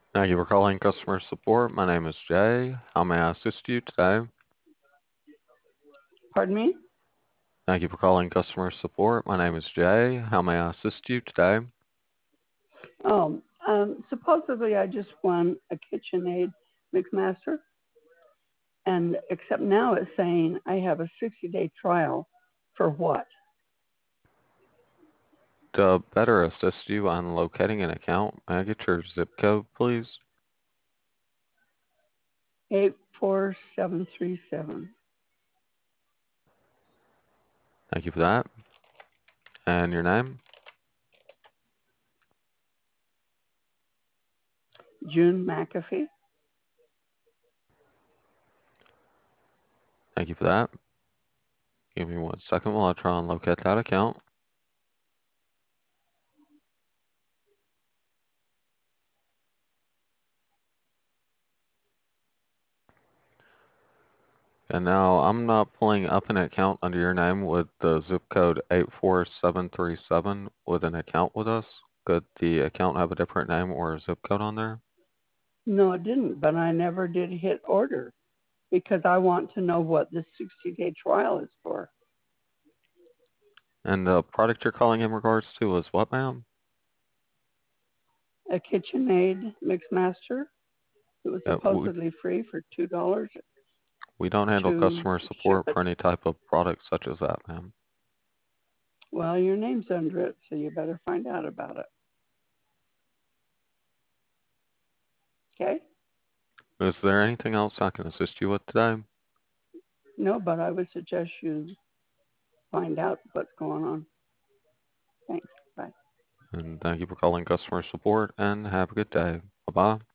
Thank you for calling customer support. My name is Jay. How may I assist you today? Pardon me? Thank you for calling customer support. My name is Jay. How may I assist you today? Supposedly I just won a KitchenAid McMaster, and except now it's saying I have a 60-day trial for what? To better assist you on locating an account, may I get your zip code, please? 84737. Thank you for that. And your name? June McAfee. Thank you for that. Give me 1 second while I try and locate that account. And now I'm not pulling up an account under your name with the zip code 84737 with an account with us. Could the account have a different name or a zip code on there? No, it didn't, but I never did hit order because I want to know what this 60-day trial is for. And the product you're calling in regards to is what, ma'am? A KitchenAid McMaster. It was Uh, we, supposedly free for $2 we don't handle to customer ship support it. for any type of product such as that, ma'am. Well, your name's under it, so you better find out about it. Okay? Is there anything else I can assist you with today? No, but I would suggest you find out what's going on. Thanks. Bye. And thank you for calling customer support and have a good day. Bye bye.